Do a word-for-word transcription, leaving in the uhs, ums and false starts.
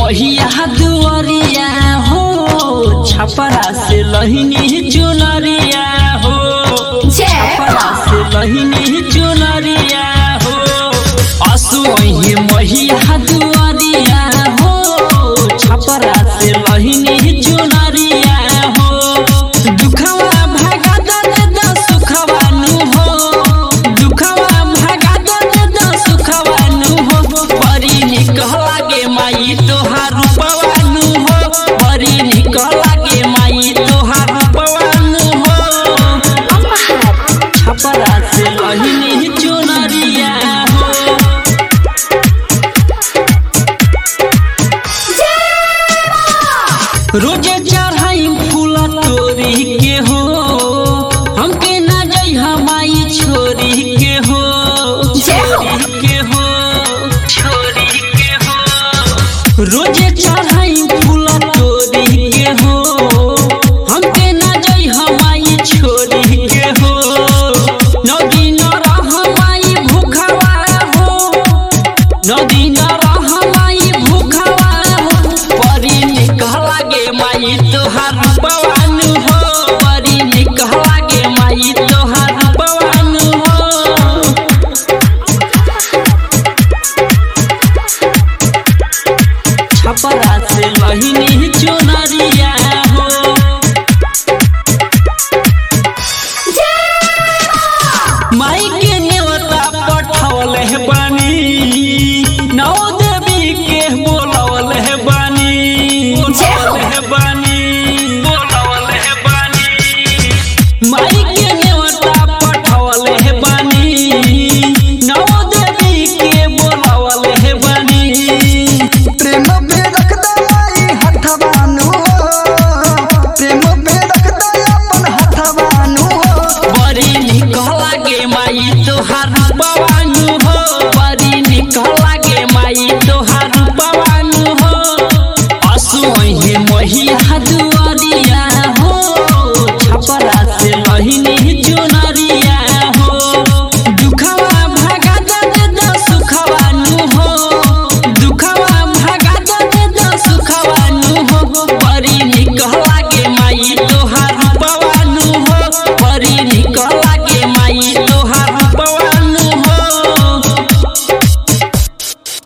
मैया दुआरिया हो छपरा से लहिनी चुनरिया हो छपरा से लहिनी चुनरिया हो असोही मैया दुआरिया हो छपरा से लहिनी चुनरिया हो दुखवा भगा दे द सुखवा नु हो दुखवा भगा दे द सुखवा नु हो बड़ी निक लागे माई तोहार रूपवा नु हो बड़ी निक लागे माई तोहार रूपवा नु हो छपरा से लहिनी चुन